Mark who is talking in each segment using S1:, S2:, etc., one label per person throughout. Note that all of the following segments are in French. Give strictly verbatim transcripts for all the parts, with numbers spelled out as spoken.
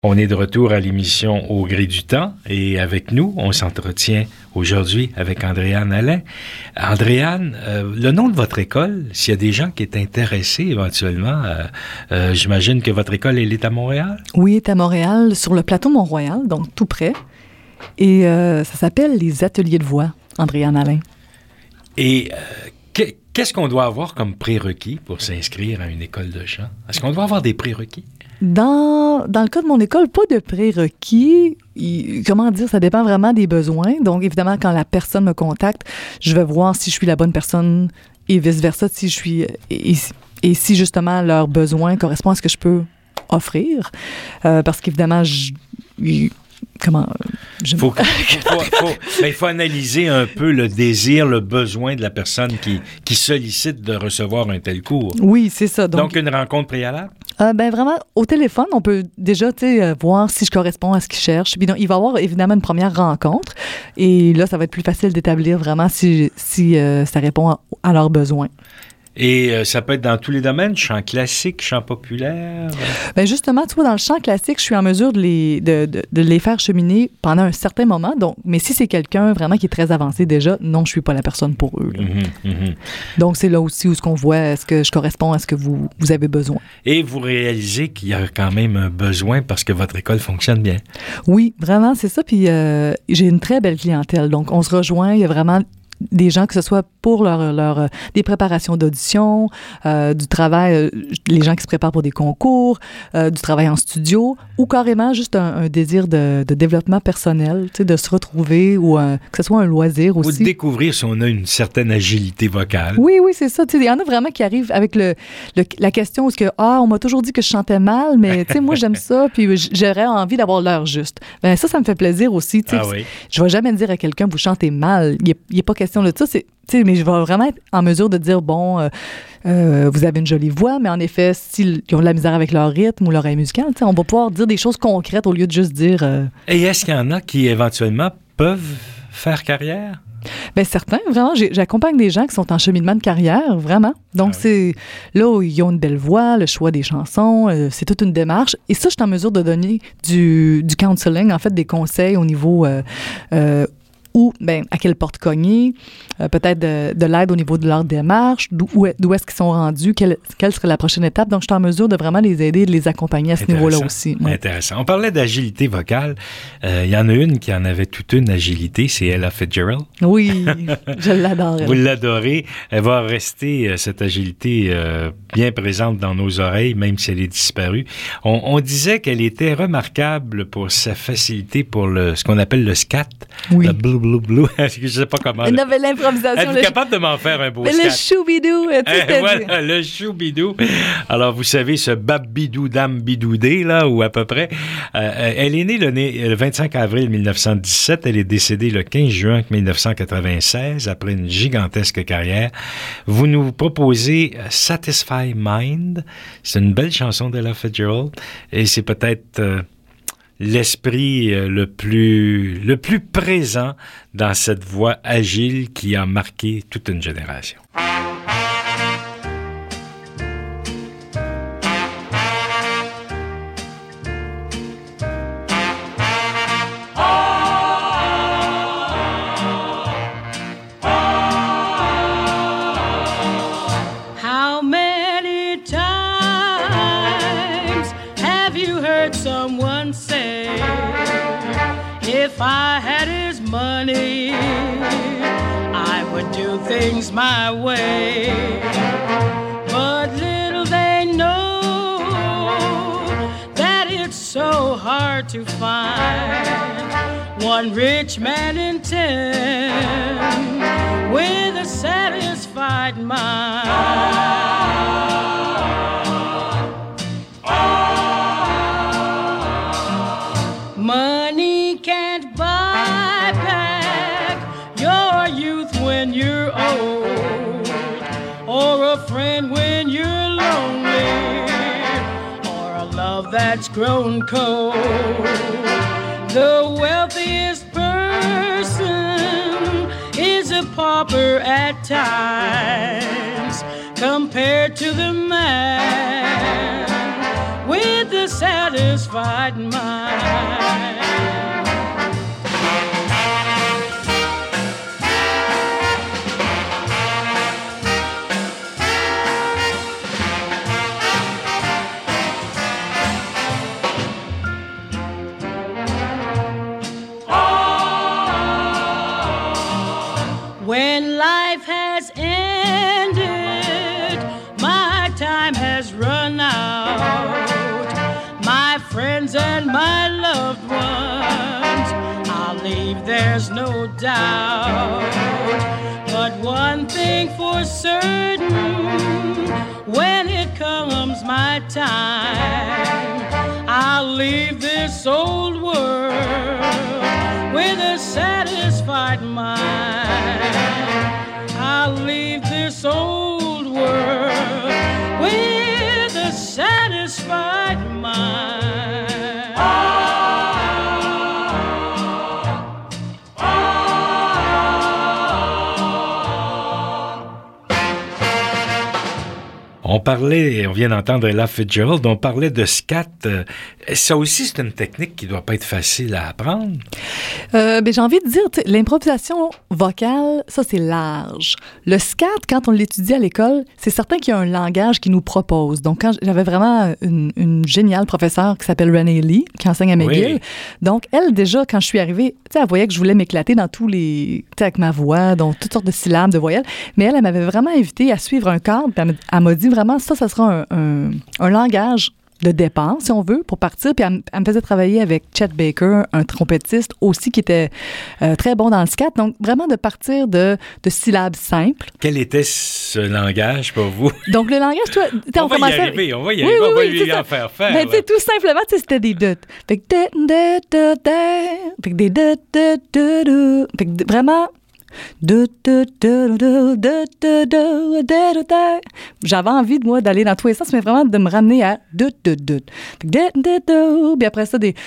S1: On est de retour à l'émission Au gré du temps et avec nous, on s'entretient aujourd'hui avec Andréane Allain. Andréane, euh, le nom de votre école, s'il y a des gens qui est intéressés éventuellement, euh, euh, j'imagine que votre école, elle est à Montréal?
S2: Oui, elle est à Montréal, sur le plateau Mont-Royal, donc tout près. Et euh, ça s'appelle les Ateliers de voix, Andréane Allain.
S1: Et euh, que, qu'est-ce qu'on doit avoir comme prérequis pour s'inscrire à une école de chant? Est-ce qu'on doit avoir des prérequis?
S2: Dans, dans le cas de mon école, pas de prérequis. Il, comment dire, ça dépend vraiment des besoins. Donc, évidemment, quand la personne me contacte, je vais voir si je suis la bonne personne et vice-versa, si je suis... Et, et si, justement, leurs besoins correspondent à ce que je peux offrir. Euh, parce qu'évidemment, je... Comment... Je...
S1: Faut, faut, faut, faut, ben, il faut analyser un peu le désir, le besoin de la personne qui, qui sollicite de recevoir un tel cours.
S2: Oui, c'est ça. Donc,
S1: Donc une rencontre préalable?
S2: Euh, ben vraiment, au téléphone, on peut déjà euh, voir si je corresponds à ce qu'ils cherchent. Puis donc, il va y avoir évidemment une première rencontre. Et là, ça va être plus facile d'établir vraiment si, si euh, ça répond à, à leurs besoins.
S1: Et euh, ça peut être dans tous les domaines, chant classique, chant populaire?
S2: Bien justement, tu vois, dans le chant classique, je suis en mesure de les, de, de, de les faire cheminer pendant un certain moment. Donc, mais si c'est quelqu'un vraiment qui est très avancé déjà, non, je suis pas la personne pour eux. Là. Mm-hmm, mm-hmm. Donc, c'est là aussi où ce qu'on voit, est-ce que je corresponds à ce que vous, vous avez besoin.
S1: Et vous réalisez qu'il y a quand même un besoin parce que votre école fonctionne bien.
S2: Oui, vraiment, c'est ça. Puis, euh, j'ai une très belle clientèle. Donc, on se rejoint, il y a vraiment... des gens, que ce soit pour leur, leur, des préparations d'audition, euh, du travail, euh, les gens qui se préparent pour des concours, euh, du travail en studio, ou carrément juste un, un désir de, de développement personnel, tu sais, de se retrouver, ou un, que ce soit un loisir aussi.
S1: Ou de découvrir si on a une certaine agilité vocale.
S2: Oui, oui, c'est ça. Il y en a vraiment qui arrivent avec le, le, la question où est-ce que, ah, on m'a toujours dit que je chantais mal, mais tu sais, moi, j'aime ça, puis j'aurais envie d'avoir l'heure juste. Ben ça, ça me fait plaisir aussi. Ah oui. Je ne vais jamais dire à quelqu'un, vous chantez mal. Il n'est pas question de ça, c'est, mais je vais vraiment être en mesure de dire, bon, euh, euh, vous avez une jolie voix, mais en effet, s'ils ont de la misère avec leur rythme ou l'oreille musicale, on va pouvoir dire des choses concrètes au lieu de juste dire... Euh...
S1: Et est-ce qu'il y en a qui, éventuellement, peuvent faire carrière?
S2: Bien, certains, vraiment. J'ai, j'accompagne des gens qui sont en cheminement de carrière, vraiment. Donc, ah oui. c'est là où ils ont une belle voix, le choix des chansons, euh, c'est toute une démarche. Et ça, je suis en mesure de donner du, du counseling, en fait, des conseils au niveau... Euh, euh, ou ben, à quelle porte cogner, euh, peut-être de, de l'aide au niveau de leur démarche, d'où, d'où est-ce qu'ils sont rendus, quelle, quelle serait la prochaine étape. Donc, je suis en mesure de vraiment les aider et de les accompagner à ce niveau-là aussi. Ouais.
S1: Intéressant. On parlait d'agilité vocale. Il euh, y en a une qui en avait toute une agilité, c'est Ella Fitzgerald.
S2: Oui, je l'adore.
S1: Vous l'adorez. Elle va rester, euh, cette agilité, euh, bien présente dans nos oreilles, même si elle est disparue. On, on disait qu'elle était remarquable pour sa facilité pour le, ce qu'on appelle le scat.
S2: Oui.
S1: Le blue, blue, blue. Je sais pas comment.
S2: Elle avait l'improvisation.
S1: Êtes-vous capable de m'en faire un beau
S2: mais
S1: scat?
S2: Le choubidou.
S1: Eh, voilà, le choubidou. Alors, vous savez, ce babidou dam bidoudé, là, ou à peu près. Euh, elle est née le, le vingt-cinq avril mille neuf cent dix-sept. Elle est décédée le quinze juin mille neuf cent quatre-vingt-seize, après une gigantesque carrière. Vous nous proposez Satisfy Mind. C'est une belle chanson d'Ella Fitzgerald. Et c'est peut-être... Euh, l'esprit euh, le plus le plus présent dans cette voix agile qui a marqué toute une génération.
S3: How many times have you heard someone say, if I had his money, I would do things my way. But little they know that it's so hard to find one rich man in ten with a satisfied mind. Money can't buy back your youth when you're old, or a friend when you're lonely, or a love that's grown cold. The wealthiest person is a pauper at times compared to the man with the satisfied mind. When life has ended, my time has run out. My friends and my loved ones, I'll leave, there's no doubt. But one thing for certain, when it comes my time, I'll leave this old world with a satisfied mind. I'll leave this old world with a satisfied mind.
S1: On parlait, on vient d'entendre Ella Fitzgerald, on parlait de scat. Ça aussi, c'est une technique qui ne doit pas être facile à apprendre.
S2: Euh, ben, j'ai envie de dire, l'improvisation vocale, ça, c'est large. Le scat, quand on l'étudie à l'école, c'est certain qu'il y a un langage qui nous propose. Donc, quand j'avais vraiment une, une géniale professeure qui s'appelle Renee Lee, qui enseigne à McGill. Oui. Donc, elle, déjà, quand je suis arrivée, tu sais, elle voyait que je voulais m'éclater dans tous les... Tu sais, avec ma voix, donc toutes sortes de syllabes, de voyelles. Mais elle, elle m'avait vraiment invitée à suivre un cadre, puis elle, elle m'a dit vraiment, ça, ça sera un, un, un langage de départ, si on veut, pour partir. Puis elle, elle me faisait travailler avec Chet Baker, un trompettiste aussi qui était euh, très bon dans le scat. Donc, vraiment de partir de, de syllabes simples.
S1: Quel était ce langage pour vous?
S2: Donc, le langage, toi...
S1: On, on va y arriver, on va y arriver, oui, oui, on va oui, lui en faire faire.
S2: Ben, tu sais, tout simplement, c'était des doutes. Fait que... Fait que des doutes... Fait que vraiment... J'avais envie de moi d'aller dans tous les sens, mais vraiment de me ramener à doute, doute, doute. Puis après ça, des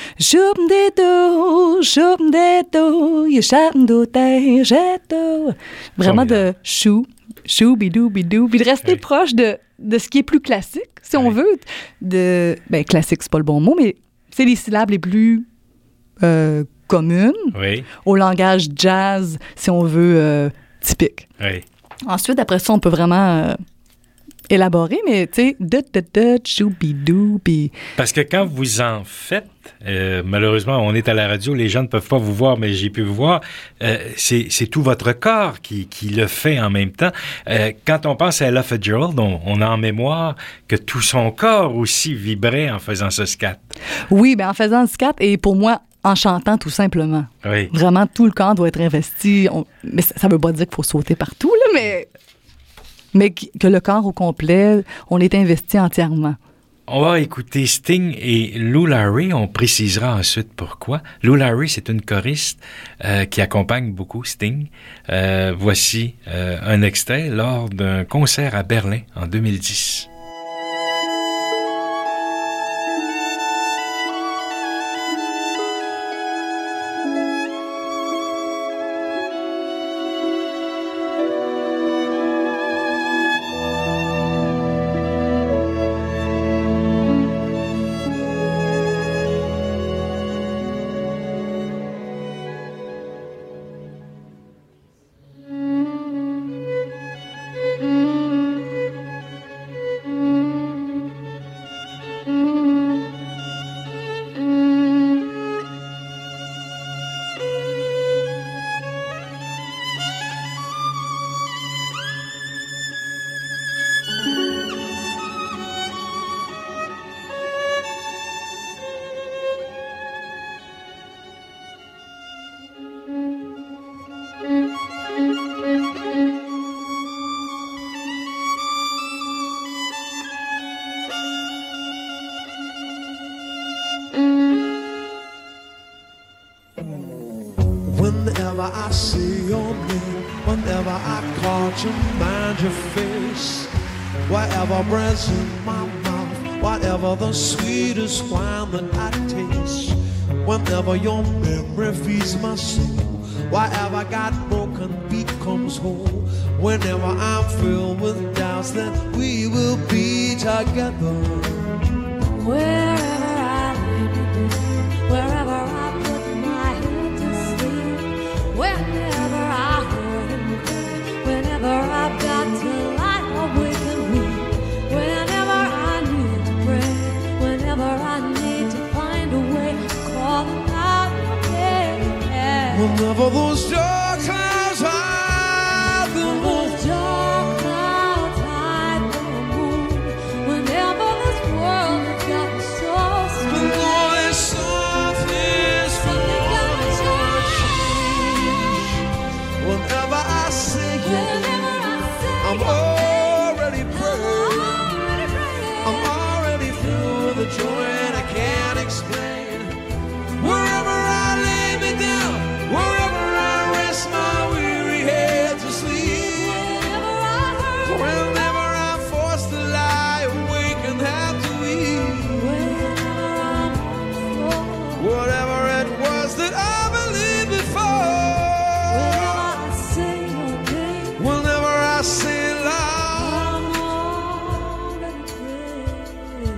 S2: vraiment de chou, chou, bidou, bidou. Puis de rester oui. proche de, de ce qui est plus classique, si oui. on veut. De, ben, classique, c'est pas le bon mot, mais c'est les syllabes les plus euh, communes, oui. au langage jazz, si on veut, euh, typique.
S1: Oui.
S2: Ensuite, après ça, on peut vraiment euh, élaborer, mais tu sais, chou-bidou, puis...
S1: Parce que quand vous en faites, euh, malheureusement, on est à la radio, les gens ne peuvent pas vous voir, mais j'ai pu vous voir, euh, c'est, c'est tout votre corps qui, qui le fait en même temps. Euh, quand on pense à Ella Fitzgerald, on, on a en mémoire que tout son corps aussi vibrait en faisant ce scat.
S2: Oui, bien en faisant le scat, et pour moi, en chantant, tout simplement.
S1: Oui.
S2: Vraiment, tout le corps doit être investi. On... Mais ça ne veut pas dire qu'il faut sauter partout, là, mais... mais que le corps au complet, on est investi entièrement.
S1: On va écouter Sting et Lou Larry. On précisera ensuite pourquoi. Lou Larry, c'est une choriste euh, qui accompagne beaucoup Sting. Euh, voici euh, un extrait lors d'un concert à Berlin en deux mille dix.
S4: Whenever I see your name, whenever I call to mind your face, whatever breath's in my mouth, whatever the sweetest wine that I taste, whenever your memory feeds my soul, whatever got broken becomes whole. Whenever I'm filled with doubts, then we will be together.
S5: Wherever
S4: Whenever those dark clouds hide the moon.
S3: Those dark clouds hide the moon. Whenever this world has gotten so
S4: The
S3: strange,
S4: noise softens
S3: something
S4: for
S3: gotta change.
S4: whenever I see you.
S3: Whenever I say
S4: I'm
S3: your
S4: already
S3: name,
S4: praying.
S3: I'm already praying.
S4: I'm already filled with a joy and I can't explain. Wherever I lay me down, wherever I rest my weary head to sleep.
S3: Whenever I hurt,
S4: Whenever I'm forced to lie awake and have to eat.
S3: whenever I'm on the floor,
S4: Whatever it was that I believed
S3: whenever
S4: before.
S3: I say your name,
S4: Whenever I say loud.
S3: I'm already praying.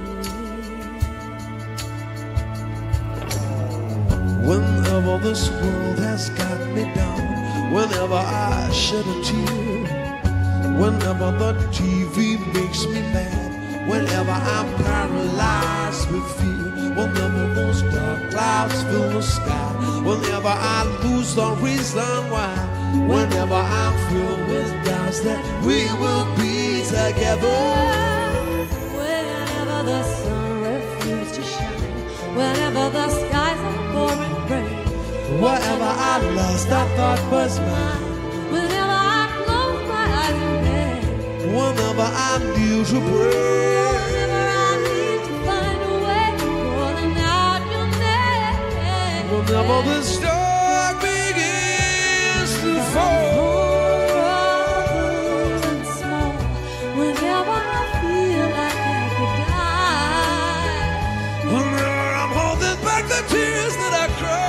S4: Whenever this world has got me down, whenever I shed a tear, whenever the T V makes me mad, whenever I'm paralyzed with fear, whenever those dark clouds fill the sky, whenever I lose the reason why, whenever I'm filled with doubts that we will be together.
S3: Whenever the sun refuses to shine, whenever the skies are pouring rain,
S4: Whatever I lost, I thought was mine.
S3: whenever I close my eyes in bed,
S4: Whenever I kneel to pray.
S3: whenever I need to find a way calling out your name,
S4: Whenever the dark begins to fall.
S3: Brothers and small, whenever I feel like I could die,
S4: Whenever I'm holding back the tears that I cry.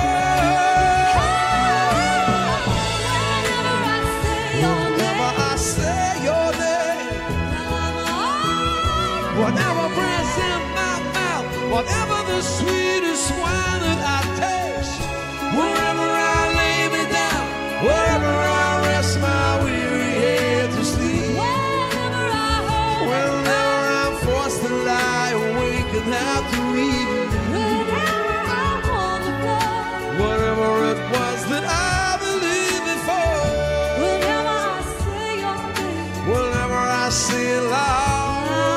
S3: whenever I say your
S4: Whenever
S3: name,
S4: I say your name.
S3: I'm already
S4: Whatever breath's in my mouth. Whatever the sweetest wine that I taste. Wherever I lay me down. Wherever I rest my weary head to sleep.
S3: whenever I hurt,
S4: Whenever I'm forced to lie awake and have to eat.
S3: whenever I'm on the floor,
S4: Whatever it was that I believed before.
S3: whenever I say your name,
S4: Whenever I say it loud.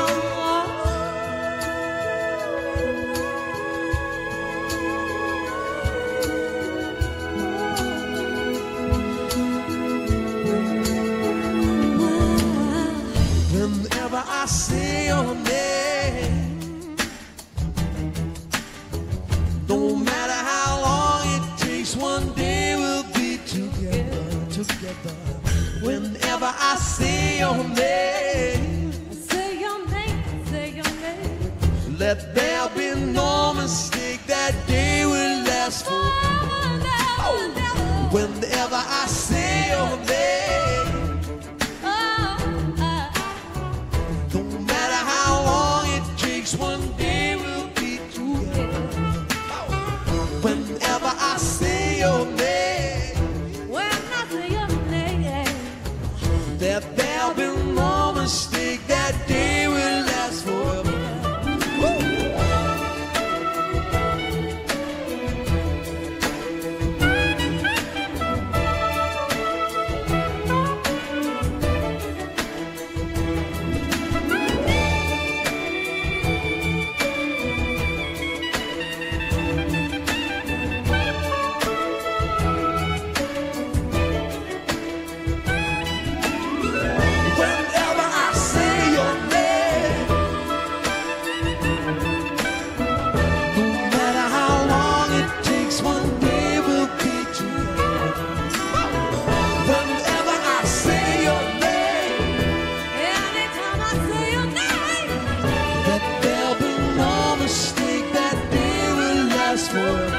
S4: Whenever I say your name, no matter how long it takes, one day we'll be together, together. Whenever I say your name,
S3: say your name, say your name,
S4: let there be no mistake, that day will last forever.
S3: never, never,
S4: Whenever I say your name,
S3: oh, uh,
S4: no matter how long it takes, one day we'll be together. Whenever I say your name,
S3: when I say your name,
S4: that there'll be no mistake, that day will last forever. Whenever I say your name, no matter how long it takes, one day we'll be together. Whenever I say your name,
S3: anytime I say your name,
S4: that there'll be no mistake, that day will last forever.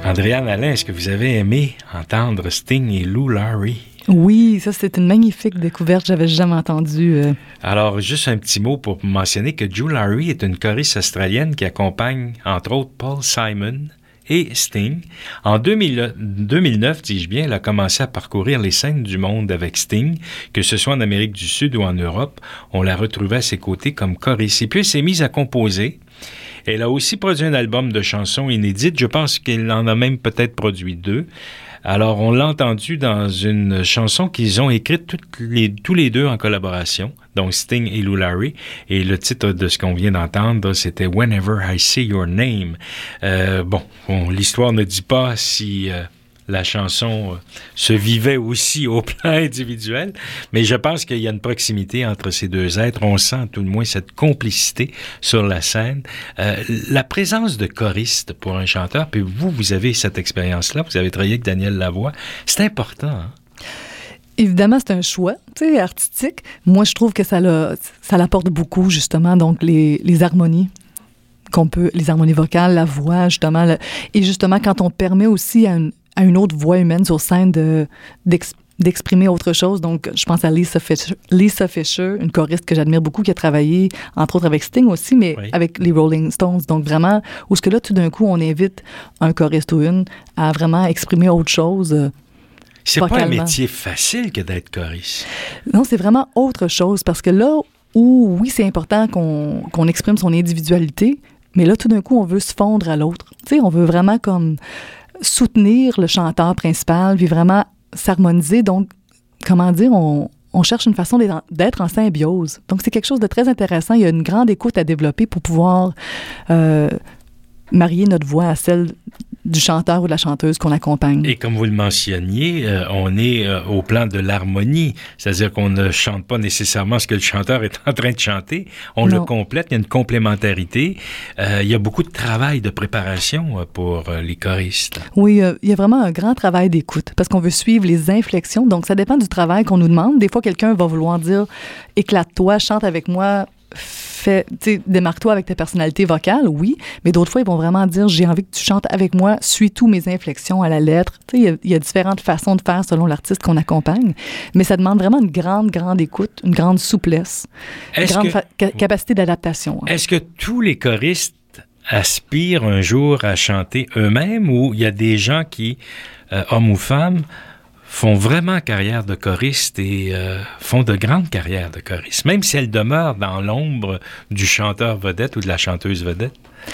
S1: Andréane Alain, est-ce que vous avez aimé entendre Sting et Lou Lawry?
S2: Oui, ça, c'est une magnifique découverte. J'avais jamais entendu. Euh...
S1: Alors, juste un petit mot pour mentionner que Lou Lawry est une choriste australienne qui accompagne, entre autres, Paul Simon et Sting. En deux mille, deux mille neuf, dis-je bien, elle a commencé à parcourir les scènes du monde avec Sting, que ce soit en Amérique du Sud ou en Europe. On la retrouvait à ses côtés comme choriste. Et puis, elle s'est mise à composer. Elle a aussi produit un album de chansons inédites. Je pense qu'elle en a même peut-être produit deux. Alors, on l'a entendu dans une chanson qu'ils ont écrite toutes les, tous les deux en collaboration, donc Sting et Lou Lawry. Et le titre de ce qu'on vient d'entendre, c'était « Whenever I Say Your Name ». Euh, bon, bon, l'histoire ne dit pas si euh, la chanson euh, se vivait aussi au plan individuel, mais je pense qu'il y a une proximité entre ces deux êtres. On sent tout le moins cette complicité sur la scène. Euh, la présence de choristes pour un chanteur, puis vous, vous avez cette expérience-là, vous avez travaillé avec Daniel Lavoie, c'est important, hein?
S2: Évidemment, c'est un choix, tu sais, artistique. Moi, je trouve que ça, l'a, ça l'apporte beaucoup, justement, donc les, les harmonies qu'on peut, les harmonies vocales, la voix, justement, le, et justement, quand on permet aussi à une à une autre voix humaine sur scène de, d'ex, d'exprimer autre chose. Donc, je pense à Lisa Fischer, Lisa Fischer, une choriste que j'admire beaucoup, qui a travaillé, entre autres, avec Sting aussi, mais oui. avec les Rolling Stones. Donc, vraiment, où ce que là, tout d'un coup, on invite un choriste ou une à vraiment exprimer autre chose. Euh,
S1: c'est vocalement. Pas un métier facile que d'être choriste.
S2: Non, c'est vraiment autre chose, parce que là où, oui, c'est important qu'on, qu'on exprime son individualité, mais là, tout d'un coup, on veut se fondre à l'autre. Tu sais, on veut vraiment comme soutenir le chanteur principal, puis vraiment s'harmoniser. Donc, comment dire, on, on cherche une façon d'être en, d'être en symbiose. Donc, c'est quelque chose de très intéressant. Il y a une grande écoute à développer pour pouvoir euh, marier notre voix à celle du chanteur ou de la chanteuse qu'on accompagne.
S1: Et comme vous le mentionniez, euh, on est euh, au plan de l'harmonie, c'est-à-dire qu'on ne chante pas nécessairement ce que le chanteur est en train de chanter, on non. le complète, il y a une complémentarité, euh, il y a beaucoup de travail de préparation euh, pour euh, les choristes.
S2: Oui, euh, il y a vraiment un grand travail d'écoute, parce qu'on veut suivre les inflexions, donc ça dépend du travail qu'on nous demande. Des fois, quelqu'un va vouloir dire « éclate-toi, chante avec moi », Fais, démarque-toi avec ta personnalité vocale, oui, mais d'autres fois, ils vont vraiment dire « j'ai envie que tu chantes avec moi, suis tous mes inflexions à la lettre ». Il y, a, il y a différentes façons de faire selon l'artiste qu'on accompagne, mais ça demande vraiment une grande, grande écoute, une grande souplesse,
S1: est-ce
S2: une grande
S1: que,
S2: fa- ca- capacité d'adaptation.
S1: Est-ce que tous les choristes aspirent un jour à chanter eux-mêmes, ou il y a des gens qui, euh, hommes ou femmes, font vraiment carrière de choriste et euh, font de grandes carrières de choriste, même si elles demeurent dans l'ombre du chanteur vedette ou de la chanteuse vedette?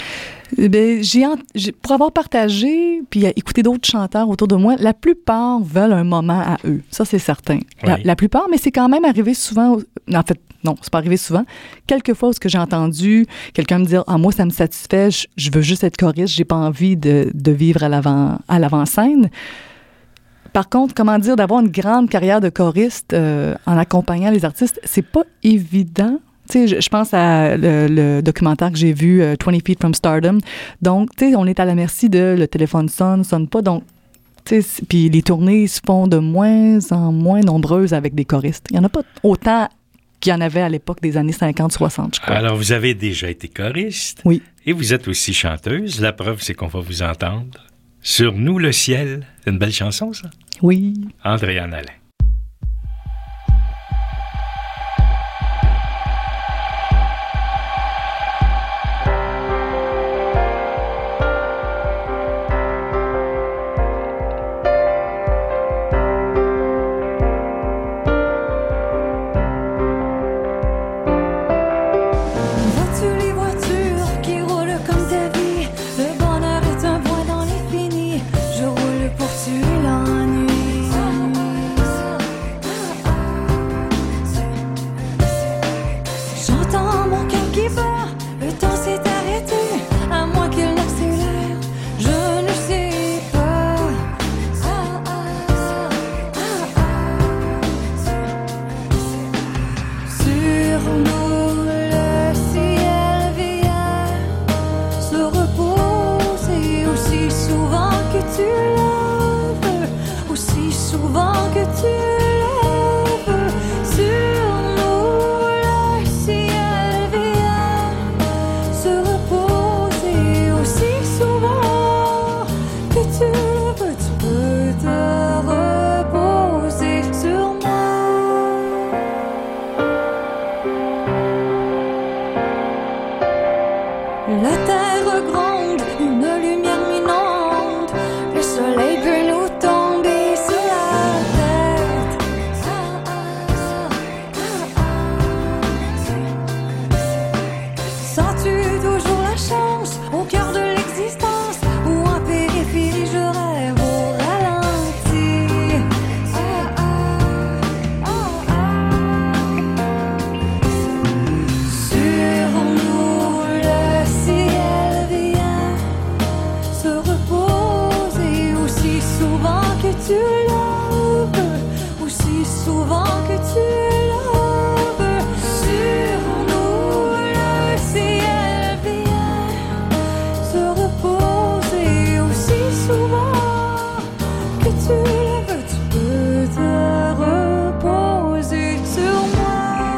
S2: Bien, j'ai, j'ai, pour avoir partagé puis écouté d'autres chanteurs autour de moi, la plupart veulent un moment à eux. Ça, c'est certain. Oui. La, la plupart, mais c'est quand même arrivé souvent... En fait, non, c'est pas arrivé souvent. Quelques fois où ce que j'ai entendu quelqu'un me dire « Ah, moi, ça me satisfait, je, je veux juste être choriste, j'ai pas envie de, de vivre à, l'avant, à l'avant-scène ». Par contre, comment dire, d'avoir une grande carrière de choriste euh, en accompagnant les artistes, c'est pas évident. Tu sais, je, je pense à le, le documentaire que j'ai vu, uh, twenty feet from Stardom. Donc, tu sais, on est à la merci de le téléphone sonne, sonne pas. Donc, tu sais, puis les tournées se font de moins en moins nombreuses avec des choristes. Il y en a pas autant qu'il y en avait à l'époque des années cinquante soixante, je crois.
S1: Alors, vous avez déjà été choriste.
S2: Oui.
S1: Et vous êtes aussi chanteuse. La preuve, c'est qu'on va vous entendre. Sur nous, le ciel. C'est une belle chanson, ça?
S2: Oui.
S1: Andréane Alain.
S3: Je roule pour tuer l'ennui. tu lèves, aussi souvent que tu lèves. Sur nous le ciel vient se reposer, aussi souvent que tu lèves, tu peux te reposer sur moi.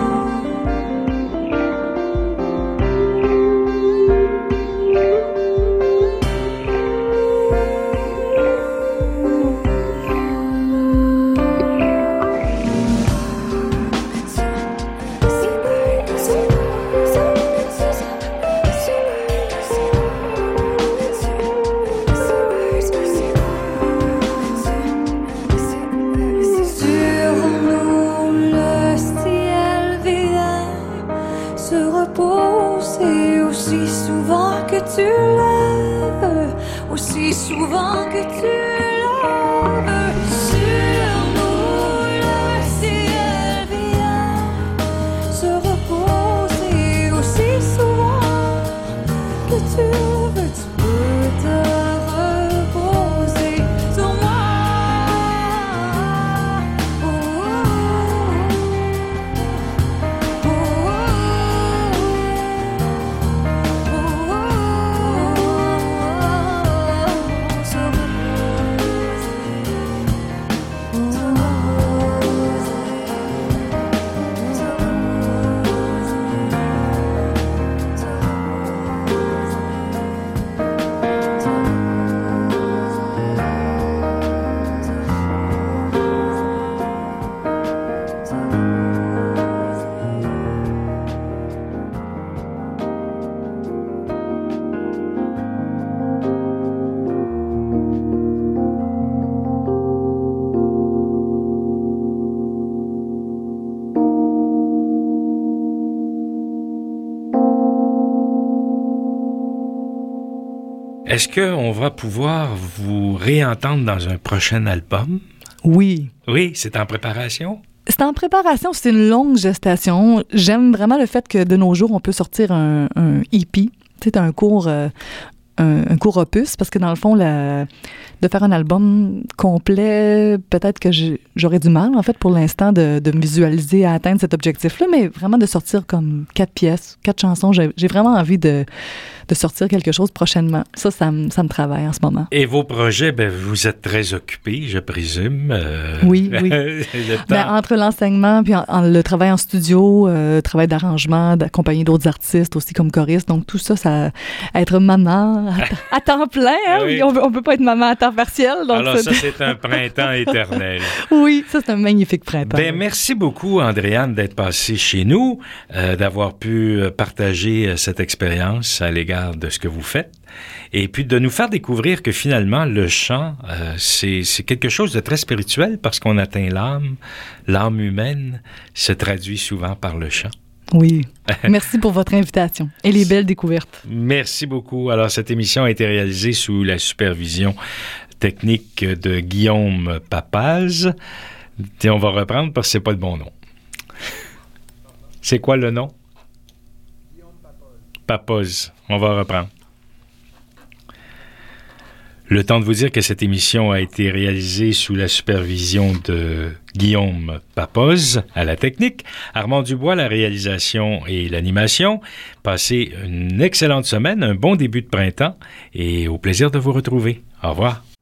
S3: Sur nous le ciel vient se reposer, aussi souvent que tu lèves, aussi souvent que tu lèves. Sur nous le ciel vient se reposer, aussi souvent que tu lèves, tu peux te reposer sur moi. Oh, oh, oh, se
S1: Est-ce qu'on va pouvoir vous réentendre dans un prochain album?
S2: Oui.
S1: Oui, c'est en préparation?
S2: C'est en préparation, c'est une longue gestation. J'aime vraiment le fait que de nos jours, on peut sortir un, un E P. C'est un court, euh, un, un court opus, parce que dans le fond, la, de faire un album complet, peut-être que j'ai- j'aurais du mal, en fait, pour l'instant, de, de me visualiser à atteindre cet objectif-là, mais vraiment de sortir comme quatre pièces, quatre chansons. J'ai, j'ai vraiment envie de, de sortir quelque chose prochainement. Ça, ça me, ça me travaille en ce moment.
S1: Et vos projets, ben, vous êtes très occupés, je présume. euh,
S2: Oui, oui.
S1: le temps.
S2: Ben, entre l'enseignement puis en- en- le travail en studio, euh, travail d'arrangement, d'accompagner d'autres artistes aussi comme choriste, donc tout ça, ça être maman à, t- à temps plein, hein,
S1: Oui.
S2: oui, on, veut- on peut pas être maman à temps partiel, donc
S1: Alors ça,
S2: c'est-
S1: c'est un printemps éternel.
S2: oui, ça c'est un magnifique printemps.
S1: Ben, merci beaucoup, Andréane, d'être passée chez nous, euh, d'avoir pu euh, partager euh, cette expérience à l'égard de ce que vous faites, et puis de nous faire découvrir que finalement, le chant, euh, c'est, c'est quelque chose de très spirituel parce qu'on atteint l'âme. L'âme humaine se traduit souvent par le chant.
S2: Oui, merci pour votre invitation et les belles découvertes.
S1: Merci beaucoup. Alors, cette émission a été réalisée sous la supervision technique de Guillaume Papaz. Et on va reprendre parce que c'est pas le bon nom. C'est quoi le nom? Papaz. On va reprendre. Le temps de vous dire que cette émission a été réalisée sous la supervision de Guillaume Papaz à la technique, Armand Dubois à la réalisation et l'animation. Passez une excellente semaine, un bon début de printemps et au plaisir de vous retrouver. Au revoir.